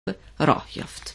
راه یافت.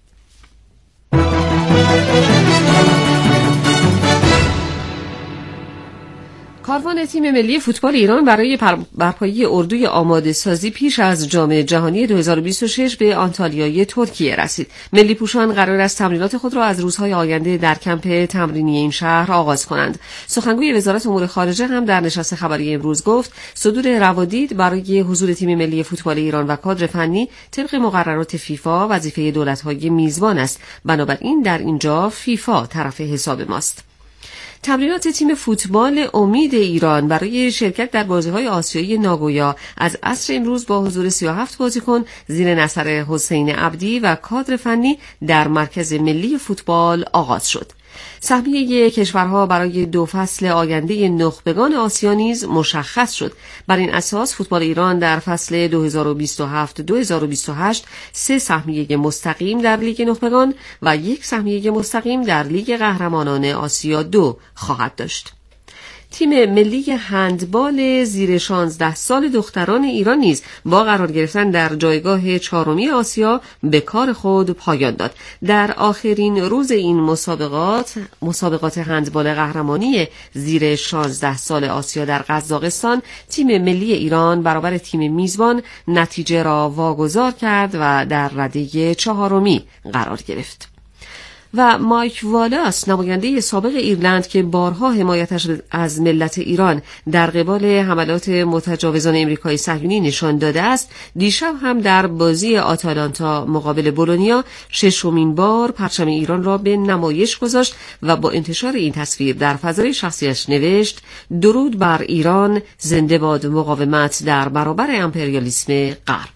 کاروان تیم ملی فوتبال ایران برای برپایی اردوی آماده سازی پیش از جام جهانی 2026 به آنتالیای ترکیه رسید. ملی پوشان قرار است تمرینات خود را از روزهای آینده در کمپ تمرینی این شهر آغاز کنند. سخنگوی وزارت امور خارجه هم در نشست خبری امروز گفت صدور روادید برای حضور تیم ملی فوتبال ایران و کادر فنی طبق مقررات فیفا وظیفه دولت‌های میزبان است. بنابراین در اینجا فیفا طرف حساب ماست. تمرینات تیم فوتبال امید ایران برای شرکت در بازی‌های آسیایی ناگویا از عصر امروز با حضور 37 بازیکن زیر نظر حسین عبدی و کادر فنی در مرکز ملی فوتبال آغاز شد. سهمیه کشورها برای 2 فصل آینده نخبگان آسیا نیز مشخص شد. بر این اساس فوتبال ایران در فصل 2027-2028 3 سهمیه مستقیم در لیگ نخبگان و 1 سهمیه مستقیم در لیگ قهرمانان آسیا 2 خواهد داشت. تیم ملی هندبال زیر 16 سال دختران ایران نیز با قرار گرفتن در جایگاه 4 آسیا به کار خود پایان داد. در آخرین روز این مسابقات هندبال قهرمانی زیر 16 سال آسیا در قزاقستان، تیم ملی ایران برابر تیم میزبان نتیجه را واگذار کرد و در رده 4 قرار گرفت. و مایک والاس، نماینده سابق ایرلند که بارها حمایتش از ملت ایران در قبال حملات متجاوزان امریکایی صهیونی نشان داده است، دیشب هم در بازی آتالانتا مقابل بولونیا 6مین بار پرچم ایران را به نمایش گذاشت و با انتشار این تصویر در فضای شخصیش نوشت: درود بر ایران، زنده باد مقاومت در برابر امپریالیسم غرب.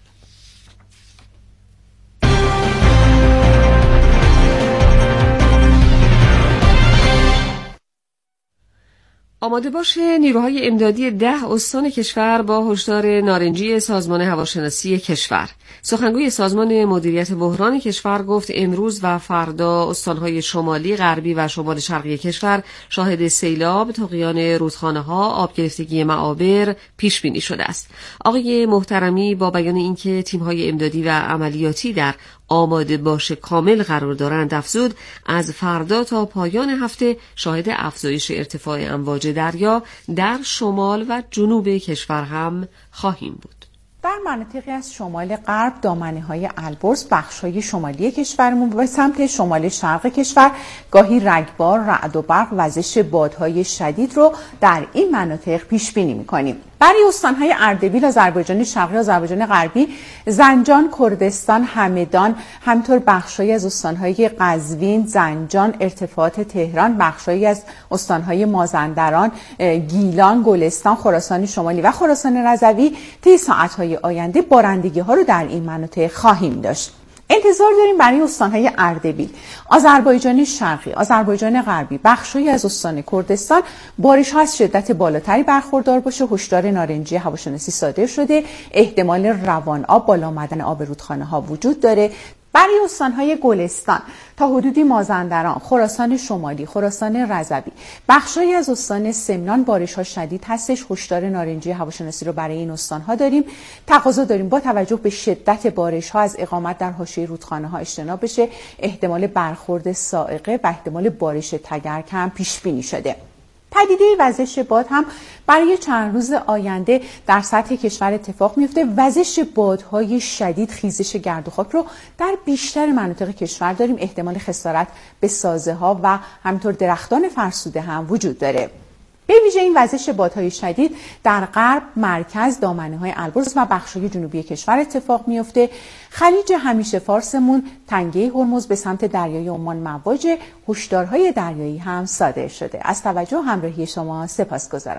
آماده باش نیروهای امدادی 10 استان کشور با هشدار نارنجی سازمان هواشناسی کشور. سخنگوی سازمان مدیریت بحران کشور گفت امروز و فردا استانهای شمالی، غربی و شمال شرقی کشور شاهد سیلاب، طغیان رودخانه‌ها، آب گرفتگی معابر پیش بینی شده است. آقای محترمی با بیان اینکه تیم‌های امدادی و عملیاتی در آماده باش کامل قرار دارند افزود از فردا تا پایان هفته شاهد افزایش ارتفاع امواج دریا در شمال و جنوب کشور هم خواهیم بود. در مناطقی از شمال غرب، دامنه‌های البرز، بخش‌های شمالی کشورمون و سمت شمال شرق کشور گاهی رگبار، رعد و برق، وزش بادهای شدید رو در این مناطق پیش بینی می‌کنیم. برای استان‌های اردبیل، آذربایجان شرقی، آذربایجان غربی، زنجان، کردستان، همدان، همینطور بخش‌هایی از استان‌های قزوین، زنجان، ارتفاعات تهران، بخش‌هایی از استان‌های مازندران، گیلان، گلستان، خراسان شمالی و خراسان رضوی طی ساعت‌های آینده بارندگی‌ها رو در این مناطق خواهیم داشت. انتظار داریم برای استان‌های اردبیل، آذربایجان شرقی، آذربایجان غربی، بخش‌هایی از استان کردستان بارش‌ها از شدت بالاتری برخوردار باشه. هشدار نارنجی هواشناسی صادر شده. احتمال روان آب، بالا آمدن آب رودخانه‌ها وجود داره. برای استان‌های گلستان تا حدودی مازندران، خراسان شمالی، خراسان رضوی، بخش‌هایی از استان سمنان بارش‌ها شدید هستش. هشدار نارنجی هواشناسی رو برای این استان‌ها داریم. تقاضا داریم با توجه به شدت بارش‌ها از اقامت در حاشیه رودخانه‌ها اجتناب بشه. احتمال برخورد صاعقه و احتمال بارش تگرگ هم پیش بینی شده. پدیده وزش باد هم برای چند روز آینده در سطح کشور اتفاق میفته. وزش بادهای شدید، خیزش گرد و خاک رو در بیشتر مناطق کشور داریم. احتمال خسارت به سازه‌ها و همینطور درختان فرسوده هم وجود داره. به ویژه این وزش بادهای شدید در غرب، مرکز، دامنه‌های البرز و بخش‌های جنوبی کشور اتفاق میفته. خلیج همیشه فارسمون، تنگه هرمز به سمت دریای عمان مواجه. هشدارهای دریایی هم صادر شده. از توجه و همراهی شما سپاسگزارم.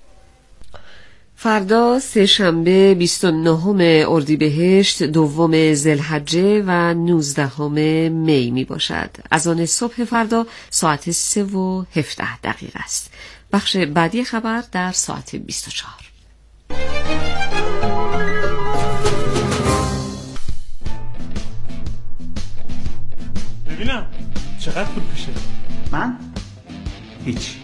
فردا سه‌شنبه 29 اردیبهشت، 2 ذوالحجه و 19 می می باشد. اذان صبح فردا ساعت 3:17 است. بخش بعدی خبر در ساعت 24. ببینم چقدر پول پیشه؟ من؟ هیچ.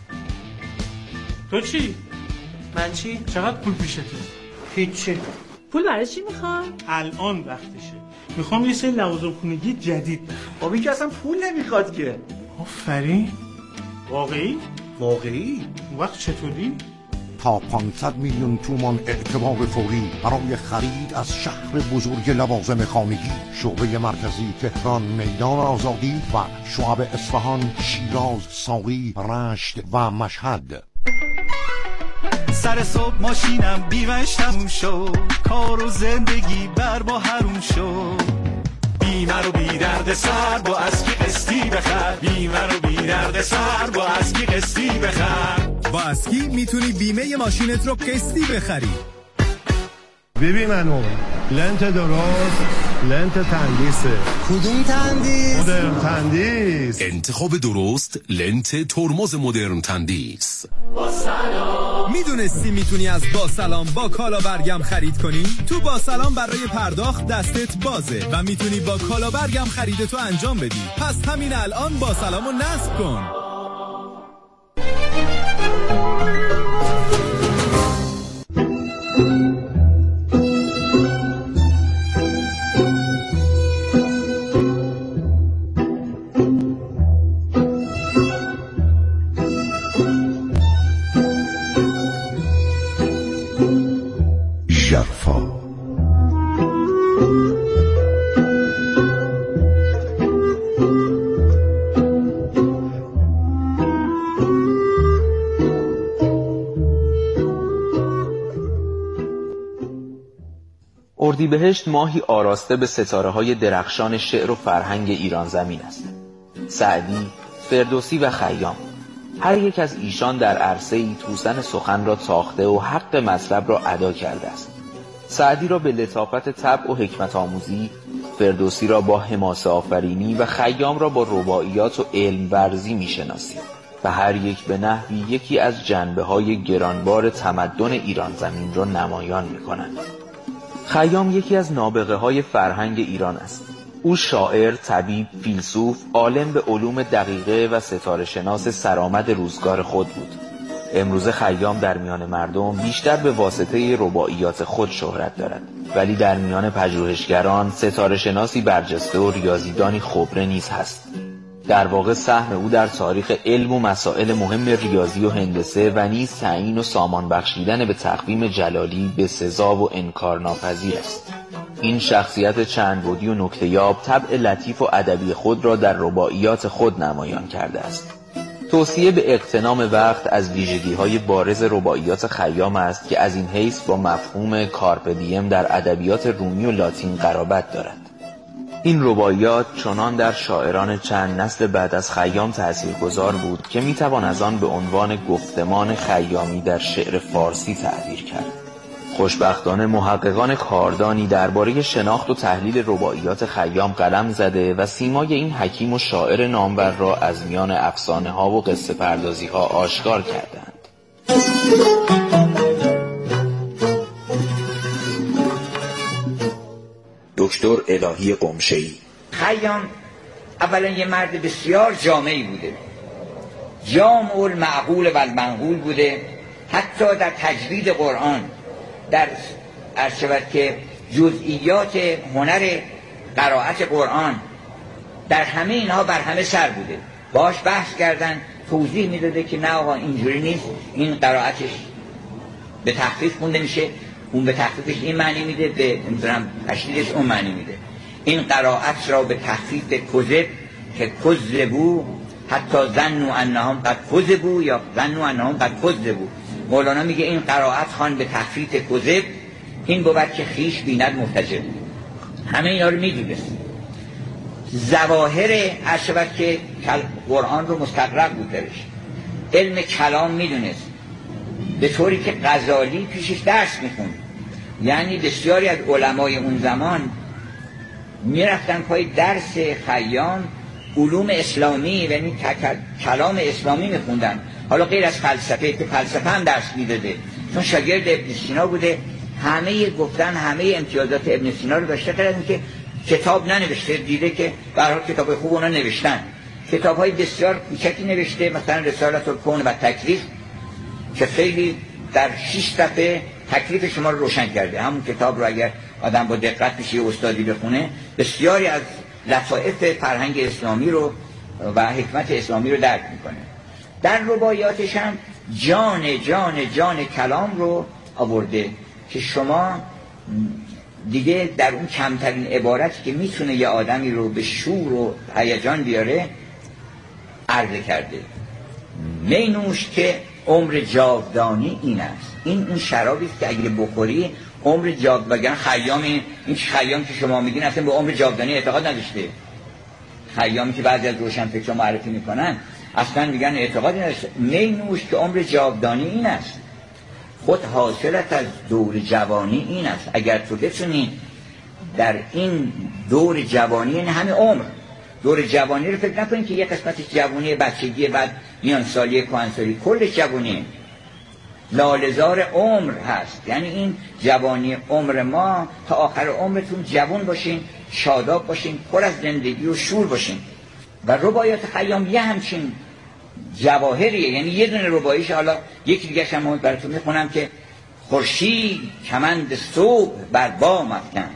تو چی؟ من چی؟ چقدر پول پیشه تو؟ هیچی. پول برای چی میخوای؟ الان وقتشه. میخوام یه سری لوازم خونگی جدید بخرم. بابا این که اصلا پول نمیخواد که. آفرین. واقعی؟ واقعی؟ اون وقت چطوری؟ تا 500 میلیون تومان اعتبار فوری برای خرید از شهر بزرگ لوازم خانگی. شعبه مرکزی تهران، میدان آزادی و شعب اصفهان، شیراز، ساری، رشت و مشهد. سر صبح ماشینم بیمش تموم شد، کار و زندگی بر با حروم شد. بیمه رو بی درد سر با اسکی قسطی بخر، بیمه رو بی درد سر با اسکی قسطی بخر. با اسکی میتونی بیمه ماشینت رو قسطی بخری. ببین منو لنت درست، لنت تندیسه. کدوم تندیس؟ مدرن تندیس. انتخاب درست لنت ترمز مدرن تندیس. میدونستی میتونی از با سلام با کالا برگم خرید کنی؟ تو با سلام برای پرداخت دستت بازه و میتونی با کالا برگم خریدتو انجام بدی. پس همین الان با سلامو نصب کن. اردیبهشت ماهی آراسته به ستاره‌های درخشان شعر و فرهنگ ایران زمین است. سعدی، فردوسی و خیام، هر یک از ایشان در عرصه‌ای توسن سخن را تاخته و حق مطلب را ادا کرده است. سعدی را به لطافت طبع و حکمت آموزی، فردوسی را با حماسه آفرینی و خیام را با رباعیات و علم ورزی می‌شناسیم و هر یک به نحوی یکی از جنبه‌های گرانبار تمدن ایران زمین را نمایان می‌کنند. خیام یکی از نابغه‌های فرهنگ ایران است. او شاعر، طبیب، فیلسوف، عالم به علوم دقیقه و ستاره شناس سرآمد روزگار خود بود. امروز خیام در میان مردم بیشتر به واسطه رباعیات خود شهرت دارد، ولی در میان پژوهشگران ستاره شناسی برجسته و ریاضیدانی خبره نیز هست. در واقع سهم او در تاریخ علم و مسائل مهم ریاضی و هندسه و نیز تعیین و سامان بخشیدن به تقویم جلالی به سزا و انکارناپذیر است. این شخصیت چند بعدی و نکته‌یاب طبع لطیف و ادبی خود را در رباعیات خود نمایان کرده است. توصیه به اغتنام وقت از ویژگی‌های بارز رباعیات خیام است که از این حیث با مفهوم کارپ دیم در ادبیات رومی و لاتین قرابت دارد. این رباعیات چنان در شاعران چند نسل بعد از خیام تأثیرگذار بود که میتوان از آن به عنوان گفتمان خیامی در شعر فارسی تعبیر کرد. خوشبختانه محققان کاردانی درباره شناخت و تحلیل رباعیات خیام قلم زده و سیمای این حکیم و شاعر نامور را از میان افسانه ها و قصه پردازی ها آشکار کردند. دکتر الهی قمشه‌ای. خیام اولا یه مرد بسیار جامعی بوده، جامع المعقول و المنقول بوده. حتی در تجوید قرآن، در ارشبت که جزئیات هنر قرائت قرآن، در همه اینها بر همه سر بوده. باش بحث کردن، توضیح میداده که نه آقا اینجوری نیست، این قرائتش به تخفیف خونده میشه، اون به تخفیفش این معنی میده، به تشدیدش اون معنی میده. این قرائت را به تخفیف کذب که کذبو، حتی ظنوا انهم قد کذبوا یا ظنوا انهم قد کذبوا. مولانا میگه این قرائت خوان به تخفیف کذب، این بود که خیش بیند مرتجب. همه اینا رو میدونست. ظواهر اشبت که قرآن رو مستقرق بود درش، علم کلام میدونست، به طوری که غزالی پیشش درس میخوند. یعنی بسیاری از علمای اون زمان میرفتن پای درس خیام، علوم اسلامی یعنی کلام اسلامی میخوندن، حالا غیر از فلسفه که فلسفه هم درس میداده، چون شاگرد ابن سینا بوده. همه گفتن همه امتیازات ابن سینا رو داشته، غیر از اینکه کتاب ننوشته، دیده که به هر حال کتاب خوب اونا نوشتن. کتاب‌های بسیار کوچکی نوشته، مثلا رسالة الکون و تکلیف که خیلی در 6 صفحه تکلیف شما رو روشن کرده. همون کتاب رو اگر آدم با دقت بشه استادی بخونه، بسیاری از لطائف فرهنگ اسلامی رو و حکمت اسلامی رو درک میکنه. در رباعیاتش هم جان کلام رو آورده که شما دیگه در اون کمترین عبارتی که میتونه یه آدمی رو به شور و هیجان بیاره عرض کرده. می نوش که عمر جاودانی این است. این اون شرابی است که اگه بخوری عمر جاودانی. این خیام که شما میگین اصلا به عمر جاودانی اعتقاد نداشته. خیامی که بعضی از روشنفکرها معرفی میکنن اصلا میگن اعتقادی نداشته. می نوش که عمر جاودانی این است، خود حاصلت از دور جوانی این است. اگر تو بتونی در این دور جوانی، این همه عمر، دور جوانی رو فکر نکنید که یه قسمتش جوانی بچگی، بعد میان سالی کهنسالی، کل جوانی لاله‌زار عمر هست. یعنی این جوانی عمر ما تا آخر عمرتون جوان باشین، شاداب باشین، پر از زندگی و شور باشین. و رباعیات خیام یه همچین جواهریه. یعنی یه دونه رباعیش، حالا یکی دیگه هم براتون میخونم که خورشید کمند صبح بر بام افکن،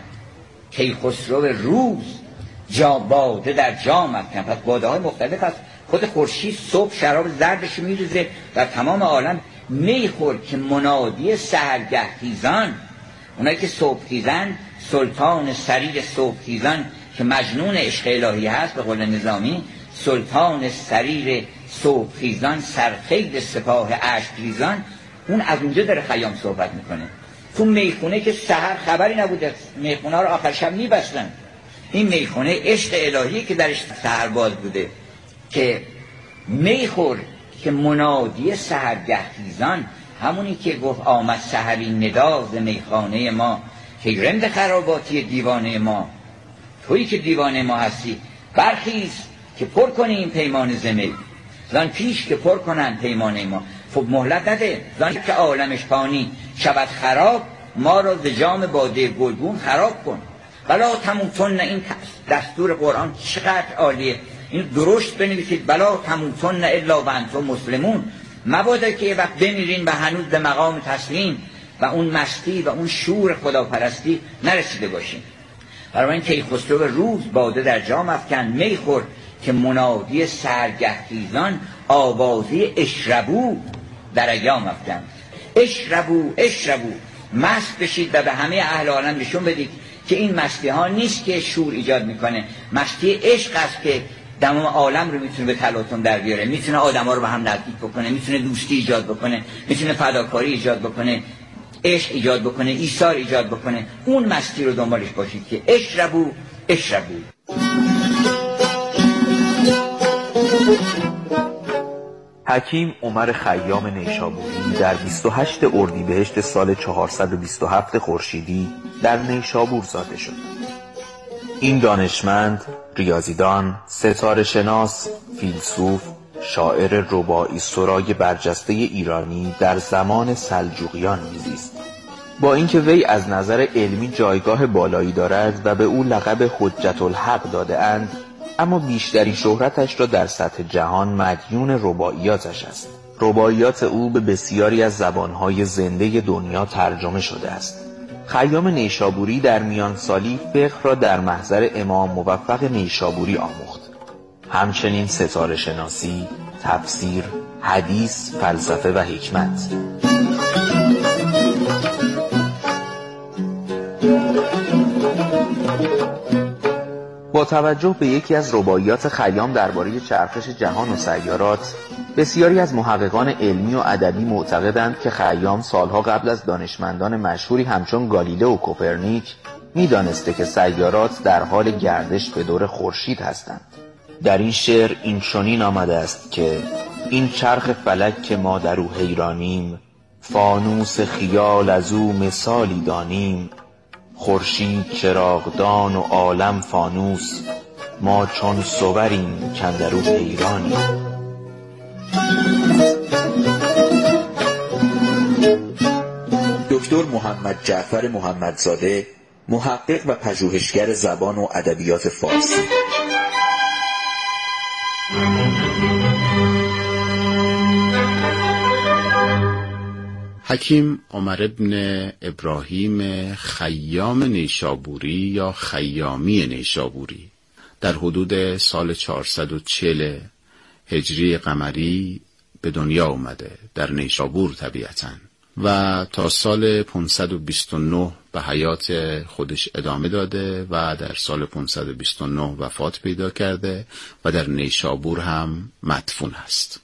کیخسرو روز جا باده در جام افکن. پس باده های مختلف هست. خود خورشید صبح شراب زردش میریزه در تمام عالم. میخور که منادی سحرگه خیزان، اونایی که صبح خیزن، سلطان سریر صبح خیزان که مجنون عشق الهی هست به قول نظامی، سلطان سریر صبح خیزان، سرخیل سپاه اشک ریزان، اون از اونجا داره خیام صحبت میکنه. تو میخونه که سحر خبری نبوده، میخونه رو آخر شب میبستن. این میخونه عشق الهی که درش سحر باز بوده که میخور که منادی سحرگه خیزان، همونی که گفت آمد سحری نداز میخانه ما، که رند خراباتی دیوانه ما، تویی که دیوانه ما هستی، برخیز که پر کنی این پیمان زمی، زان پیش که پر کنن پیمانه ما. خب مهلت نده، زان که عالمش پانی شود خراب، ما را ز جام باده گلگون خراب کن. بلا تموتن، این دستور قرآن چقدر عالیه. این درشت بنویسید، بلا تموتن الا و انتم مسلمون. مبادا که یه وقت بمیرین و هنوز به مقام تسلیم و اون مستی و اون شور خداپرستی نرسیده باشین. برای این کیخسرو روز باده در جام افکن، میخور که منادی سحرگه خیزان، آوازی اشربو در ایام افکن. اشربو اشربو، مست بشید و به همه اهل عالم نشون بدید که این مستی ها نیست که شور ایجاد میکنه، مستی عشق است که تمام عالم رو میتونه به تلاطم در بیاره، میتونه آدما رو به هم نزدیک بکنه، میتونه دوستی ایجاد بکنه، میتونه فداکاری ایجاد بکنه، عشق ایجاد بکنه، ایثار ایجاد بکنه. اون مستی رو دنبالش باشید که اشربو اشربو. حکیم عمر خیام نیشابوری در 28 اردیبهشت سال 427 خورشیدی در نیشابور زاده شد. این دانشمند، ریاضیدان، ستاره شناس، فیلسوف، شاعر رباعی سرای برجسته ایرانی در زمان سلجوقیان میزیست. با اینکه وی از نظر علمی جایگاه بالایی دارد و به او لقب حجت الحق داده اند، اما بیشترین شهرتش را در سطح جهان مدیون رباعیاتش است. رباعیات او به بسیاری از زبانهای زنده دنیا ترجمه شده است. خیام نیشابوری در میان سالی فقه را در محضر امام موفق نیشابوری آموخت. همچنین ستاره شناسی، تفسیر، حدیث، فلسفه و حکمت. با توجه به یکی از رباعیات خیام درباره چرخش جهان و سیارات، بسیاری از محققان علمی و ادبی معتقدند که خیام سالها قبل از دانشمندان مشهوری همچون گالیله و کوپرنیک می‌دانسته که سیارات در حال گردش به دور خورشید هستند. در این شعر این چنین آمده است که این چرخ فلک که ما در او حیرانیم، فانوس خیال از او مثالی دانیم، خورشید چراغدان و عالم فانوس، ما چون صوریم کاندر او حیرانیم. دکتر محمد جعفر محمدزاده، محقق و پژوهشگر زبان و ادبیات فارسی. حکیم عمر ابن ابراهیم خیام نیشابوری یا خیامی نیشابوری در حدود سال 440 هجری قمری به دنیا اومده، در نیشابور طبیعتاً، و تا سال 529 به حیات خودش ادامه داده و در سال 529 وفات پیدا کرده و در نیشابور هم مدفون است.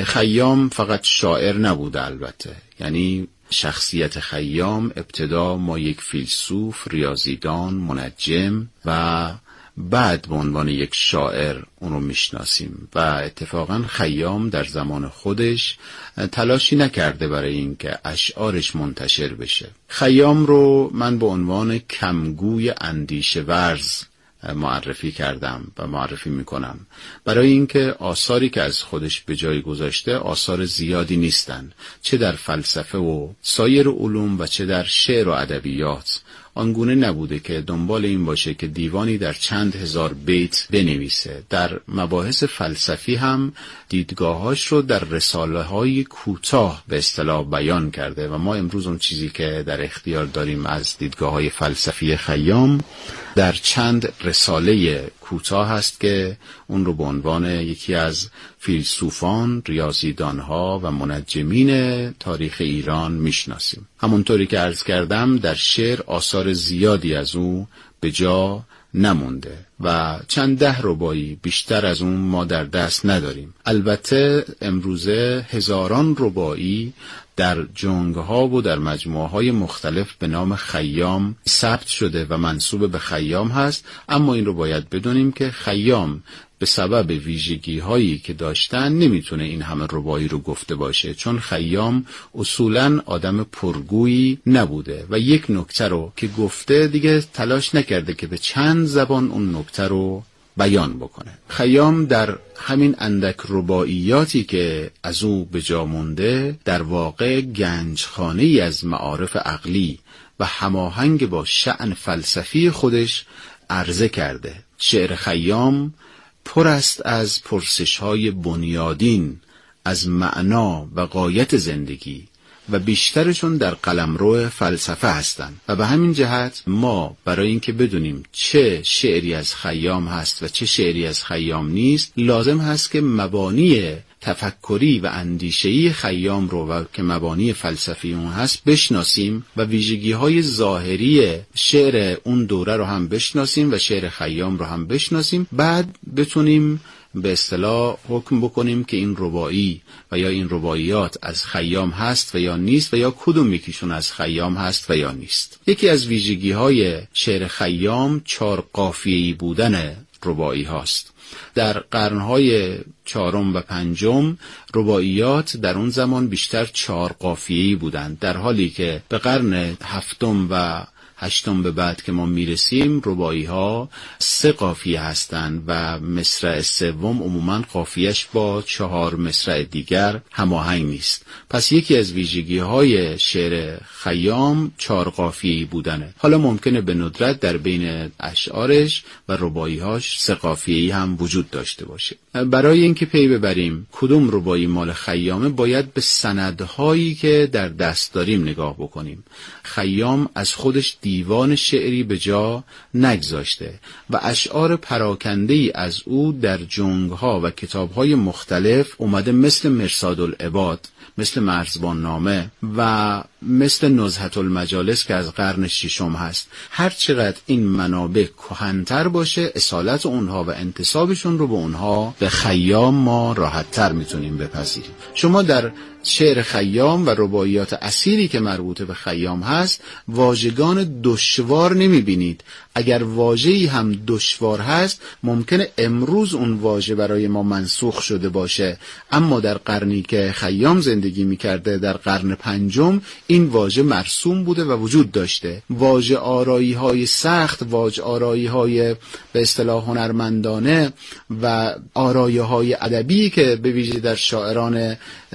خیام فقط شاعر نبوده البته، یعنی شخصیت خیام ابتدا ما یک فیلسوف، ریاضیدان، منجم و بعد به عنوان یک شاعر اون رو میشناسیم و اتفاقا خیام در زمان خودش تلاشی نکرده برای اینکه اشعارش منتشر بشه. خیام رو من به عنوان کمگوی اندیشه ورز معرفی کردم و معرفی میکنم، برای اینکه آثاری که از خودش به جای گذاشته آثار زیادی نیستن، چه در فلسفه و سایر علوم و چه در شعر و ادبیات. آنگونه نبوده که دنبال این باشه که دیوانی در چند هزار بیت بنویسه. در مباحث فلسفی هم دیدگاهاش رو در رساله‌های کوتاه به اصطلاح بیان کرده و ما امروز اون چیزی که در اختیار داریم از دیدگاه‌های فلسفی خیام در چند رساله کوتاه هست که اون رو به عنوان یکی از فیلسوفان، ریاضیدانها و منجمین تاریخ ایران میشناسیم. همونطوری که عرض کردم در شعر آثار زیادی از او به جا نمونده و چند ده رباعی بیشتر از اون ما در دست نداریم. البته امروزه هزاران رباعی در جنگ‌ها و در مجموعه‌های مختلف به نام خیام ثبت شده و منسوب به خیام هست، اما این رو باید بدونیم که خیام به سبب ویژگی‌هایی که داشتن نمیتونه این همه رباعی رو گفته باشه، چون خیام اصولاً آدم پرگویی نبوده و یک نکته رو که گفته دیگه تلاش نکرده که به چند زبان اون نکته رو بیان بکنه. خیام در همین اندک رباعیاتی که از او به جا مونده در واقع گنجخانه‌ای از معارف عقلی و هماهنگ با شأن فلسفی خودش عرضه کرده. شعر خیام پر است از پرسش‌های بنیادین از معنا و غایت زندگی و بیشترشون در قلمرو فلسفه هستند و به همین جهت ما برای اینکه بدونیم چه شعری از خیام هست و چه شعری از خیام نیست، لازم هست که مبانی تفکری و اندیشه‌ای خیام رو و که مبانی فلسفی اون هست بشناسیم و ویژگی‌های ظاهری شعر اون دوره رو هم بشناسیم و شعر خیام رو هم بشناسیم، بعد بتونیم به اصطلاح حکم بکنیم که این رباعی و یا این رباعیات از خیام هست و یا نیست و یا کدوم یکیشون از خیام هست و یا نیست. یکی از ویژگی‌های شعر خیام 4 قافیه‌ای بودن رباعی هاست. در قرن‌های 4 و 5 رباعیات در اون زمان بیشتر 4 قافیه‌ای بودند، در حالی که به قرن 7 و 8 به بعد که ما میرسیم رباعی ها 3 قافیه هستند و مصرع سوم عموماً قافیهش با 4 مصرع دیگر هماهنگ نیست. پس یکی از ویژگی های شعر خیام 4 قافیه‌ای بودنه. حالا ممکنه به ندرت در بین اشعارش و رباعی هاش 3 قافیه‌ای هم وجود داشته باشه. برای اینکه پی ببریم کدوم رباعی مال خیامه باید به سندهایی که در دست داریم نگاه بکنیم. خیام از خودش دیوان شعری به جا نگذاشته و اشعار پراکنده‌ای از او در جنگ‌ها و کتاب‌های مختلف اومده، مثل مرصاد العباد، مثل مرزبان نامه و مثل نزهة المجالس که از قرن 6 هست. هر چقدر این منابع کهن‌تر باشه اصالت اونها و انتسابشون رو به اونها به خیام ما راحت‌تر میتونیم بپذیریم. شما در شعر خیام و رباعیات اصیلی که مربوط به خیام هست واژگان دشوار نمیبینید. اگر واژه‌ای هم دشوار هست ممکنه امروز اون واژه برای ما منسوخ شده باشه، اما در قرنی که خیام زندگی میکرده در قرن 5 این واژه مرسوم بوده و وجود داشته. واژه آرایی‌های سخت، واژه آرایی‌های به اصطلاح هنرمندانه و آرایی‌های ادبی که به ویژه در شاعران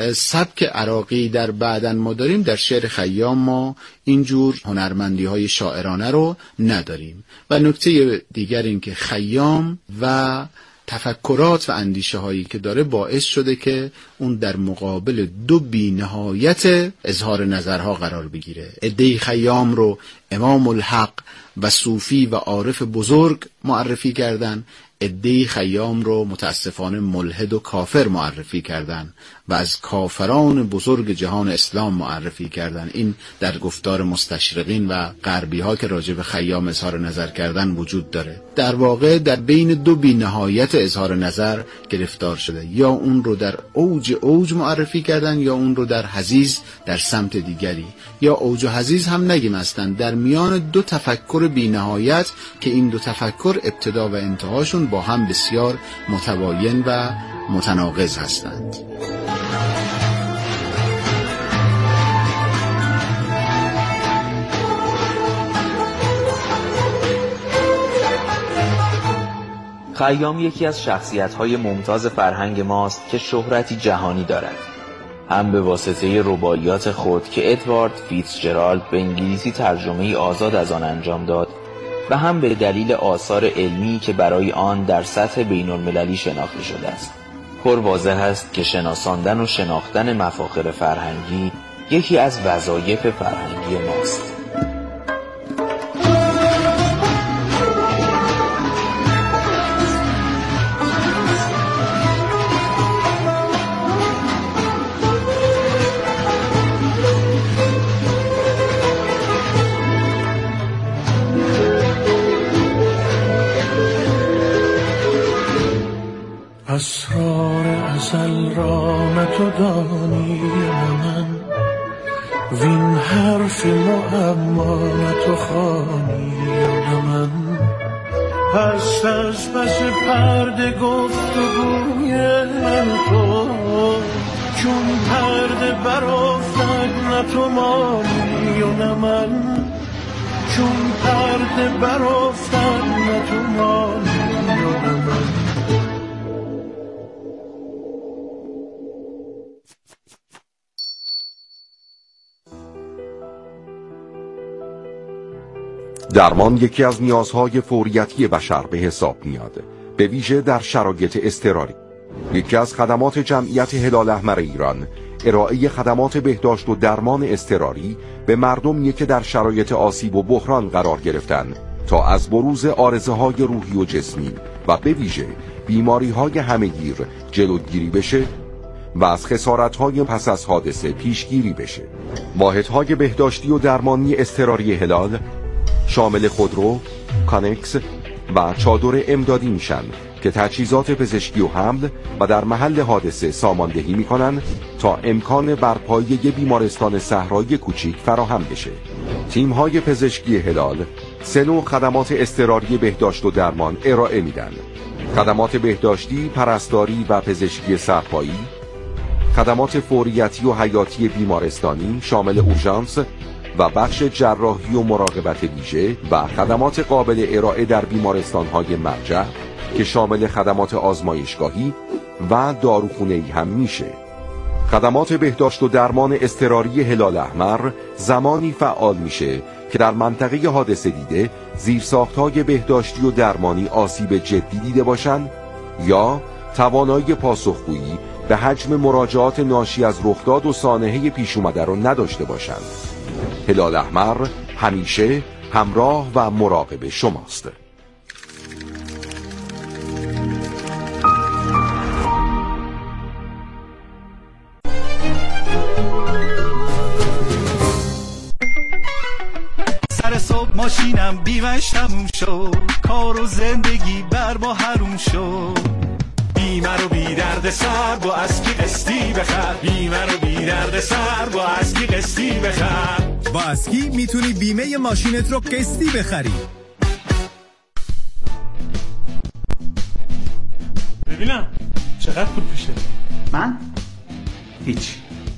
سبک عراقی در بعدن ما داریم، در شعر خیام ما اینجور هنرمندی‌های شاعرانه رو نداریم. و نکته دیگر این که خیام و تفکرات و اندیشه هایی که داره باعث شده که اون در مقابل دو بی‌نهایت اظهار نظرها قرار بگیره. عده‌ای خیام رو امام الحق و صوفی و عارف بزرگ معرفی کردن، عده‌ای خیام رو متاسفانه ملحد و کافر معرفی کردن و از کافران بزرگ جهان اسلام معرفی کردن. این در گفتار مستشرقین و غربی ها که راجع به خیام اظهار نظر کردن وجود داره. در واقع در بین دو بی‌نهایت اظهار نظر گرفتار شده، یا اون رو در اوج معرفی کردن یا اون رو در حضیض در سمت دیگری، یا اوج و حضیض هم نگیم هستن، در میان دو تفکر بی‌نهایت که این دو تفکر ابتدا و انتهاشون با هم بسیار متباین و متناقض هستند. خیام یکی از شخصیت‌های ممتاز فرهنگ ماست که شهرتی جهانی دارد، هم به واسطه رباعیات خود که ادوارد فیتزجرالد به انگلیسی ترجمه آزاد از آن انجام داد و هم به دلیل آثار علمی که برای آن در سطح بین‌المللی شناخته شده است. پر واضح است که شناساندن و شناختن مفاخر فرهنگی یکی از وظایف فرهنگی ماست. اسرار ازل را نه تو دانی نه من، وین حرف معما نه تو خوانی نه من. پس از پس پرده گفتگوی من تو، چون پرده برافتد نه تو مانی و نه من، چون پرده برافتد نه تو مانی و نه من. درمان یکی از نیازهای فوریتی بشر به حساب میاد، به ویژه در شرایط اضطراری. یکی از خدمات جمعیت هلال احمر ایران ارائه خدمات بهداشت و درمان اضطراری به مردمی که در شرایط آسیب و بحران قرار گرفتن تا از بروز عارضه‌های روحی و جسمی و به ویژه بیماری‌های همه‌گیر جلوگیری بشه و از خسارت‌های پس از حادثه پیشگیری بشه. واحدهای بهداشتی و درمانی اضطراری هلال شامل خودرو، کانکس و چادر امدادی میشن که تجهیزات پزشکی و حمل و در محل حادثه ساماندهی میکنن تا امکان برپایی بیمارستان صحرایی کوچیک فراهم بشه. تیم‌های پزشکی هلال 3 نوع خدمات اضطراری بهداشت و درمان ارائه میدن: خدمات بهداشتی، پرستاری و پزشکی سرپایی، خدمات فوریتی و حیاتی بیمارستانی شامل اورژانس و بخش جراحی و مراقبت ویژه و خدمات قابل ارائه در بیمارستان‌های مرجع که شامل خدمات آزمایشگاهی و داروخانه‌ای هم میشه. خدمات بهداشت و درمان اضطراری هلال احمر زمانی فعال میشه که در منطقه حادثه دیده زیرساخت‌های بهداشتی و درمانی آسیب جدی دیده باشن یا توانایی پاسخگویی به حجم مراجعات ناشی از رخداد و سانحه پیش اومده رو نداشته باشند. هلال احمر همیشه همراه و مراقب شماست. سر صبح ماشینم بیمش تموم شد، کار و زندگی بر ما حروم شد. بیمه رو بی درد سر با اسکی قسطی بخر، بیمه رو بی درد سر با اسکی قسطی بخر. با اسکی میتونی بیمه ماشینت رو قسطی بخری. ببینم چقدر پول پیشته؟ من؟ هیچ.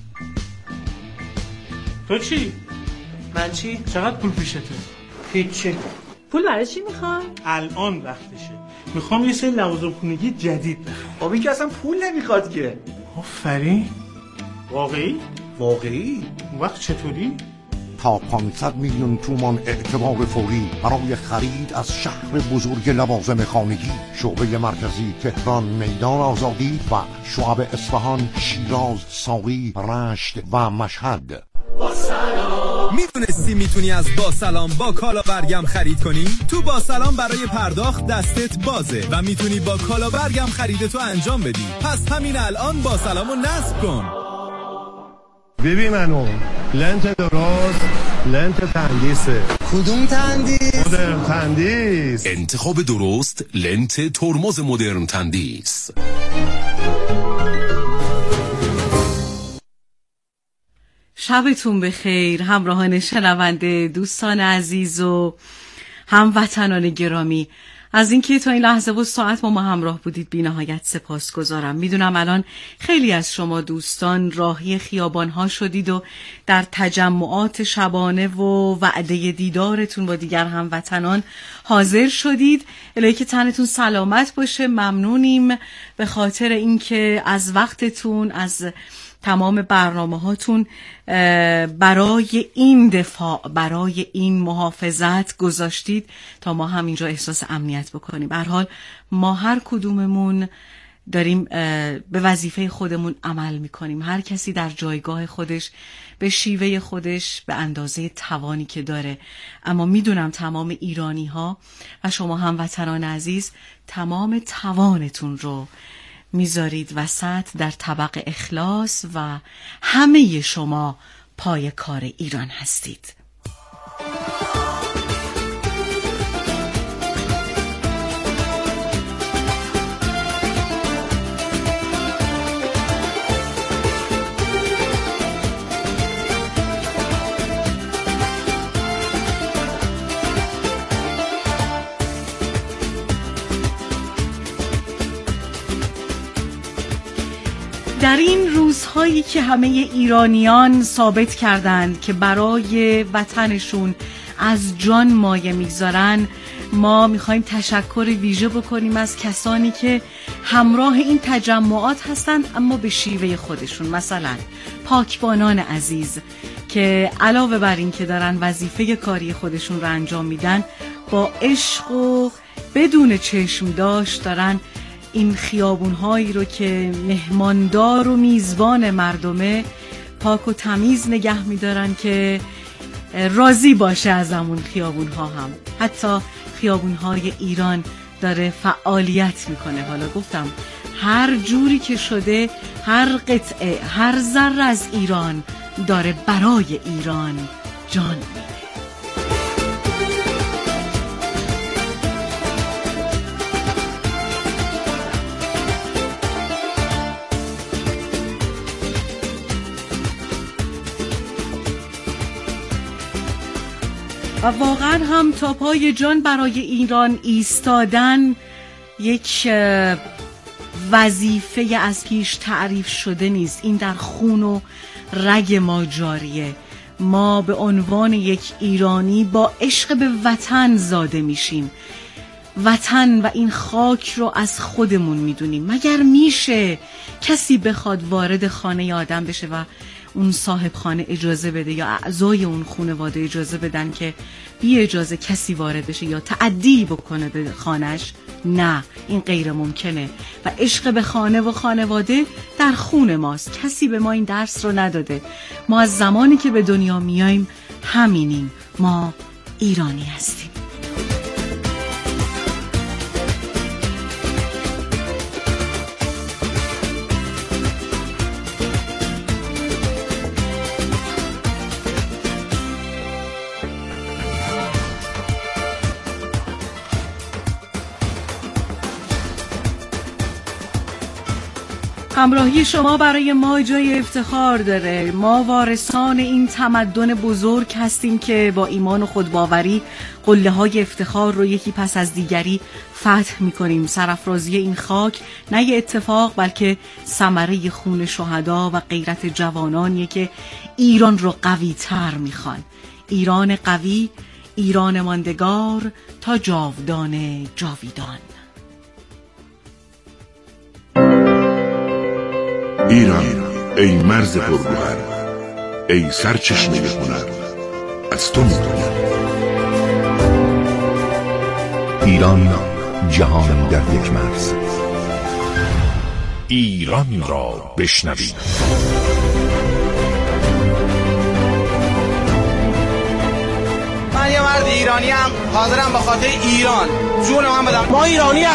تو چی؟ من چی؟ چقدر پول پیشته؟ هیچی. پول برای چی میخوای؟ الان وقتشه. میخوام یه سری لوازم خونگی جدید بخرم. خب این که اصلا پول نمیخواد که. آفرین. واقعی؟ واقعی؟ اون وقت چطوری؟ تا 500 میلیون تومان اعتبار فوری برای خرید از شهر بزرگ لوازم خانگی. شعبه مرکزی تهران میدان آزادی و شعب اصفهان، شیراز، ساقی، رشت و مشهد. میدونستی میتونی از با سلام با کالا برگم خرید کنی؟ تو با سلام برای پرداخت دستت بازه و میتونی با کالا برگم خریدتو انجام بدی. پس همین الان با سلامو نصب کن. ببین منو، لنت درست، لنت تندیسه. کدوم تندیس؟ مدرن تندیس. انتخاب درست، لنت ترمز مدرن تندیس. شبتون بخیر همراهان شنونده، دوستان عزیز و هموطنان گرامی، از اینکه تا این لحظه و ساعت با ما همراه بودید بی نهایت سپاسگزارم. میدونم الان خیلی از شما دوستان راهی خیابان‌ها شدید و در تجمعات شبانه و وعده دیدارتون با دیگر هموطنان حاضر شدید. الهی که تنتون سلامت باشه. ممنونیم به خاطر اینکه از وقتتون، از تمام برنامه هاتون برای این دفاع، برای این محافظت گذاشتید تا ما همینجا احساس امنیت بکنیم. به هر حال ما هر کدوممون داریم به وظیفه خودمون عمل میکنیم، هر کسی در جایگاه خودش، به شیوه خودش، به اندازه توانی که داره. اما میدونم تمام ایرانی ها و شما هموطنان عزیز تمام توانتون رو میذارید وسط در طبق اخلاص و همه شما پای کار ایران هستید. در این روزهایی که همه ایرانیان ثابت کردند که برای وطنشون از جان مایه میگذارن، ما میخوایم تشکر ویژه بکنیم از کسانی که همراه این تجمعات هستند اما به شیوه خودشون. مثلا پاکبانان عزیز که علاوه بر این که دارن وظیفه کاری خودشون رو انجام میدن، با عشق و بدون چشم داشت دارن این خیابون‌هایی رو که مهماندار و میزبان مردمه پاک و تمیز نگه می‌دارن که راضی باشه از همون خیابون‌ها. هم حتی خیابون‌های ایران داره فعالیت میکنه. حالا گفتم هر جوری که شده، هر قطعه، هر ذره از ایران داره برای ایران جان میده. و واقعا هم تا پای جان برای ایران ایستادن یک وظیفه از پیش تعریف شده نیست. این در خون و رگ ما جاریه. ما به عنوان یک ایرانی با عشق به وطن زاده میشیم. وطن و این خاک رو از خودمون میدونیم. مگر میشه کسی بخواد وارد خانه آدم بشه و اون صاحب خانه اجازه بده یا اعضای اون خانواده اجازه بدن که بی اجازه کسی وارد بشه یا تعدی بکنه به خانهش؟ نه، این غیر ممکنه و عشق به خانه و خانواده در خون ماست. کسی به ما این درس رو نداده. ما از زمانی که به دنیا میاییم همینیم. ما ایرانی هستیم. همراهی شما برای ما جای افتخار داره. ما وارثان این تمدن بزرگ هستیم که با ایمان و خودباوری قله‌های افتخار رو یکی پس از دیگری فتح می‌کنیم. سرافرازی این خاک نه یه اتفاق بلکه ثمره خون شهدا و غیرت جوانانیه که ایران رو قوی‌تر می‌خوان. ایران قوی، ایران ماندگار تا جاودان جاویدان. ایران ای مرز پرگوهر، ای سرچشمه هنر، از تو می‌گوید. ایران جهان در یک مرز. ایران را بشنوید. من یه مرد ایرانی ام، حاضرم به خاطر ایران جون من بدم. ما ایرانی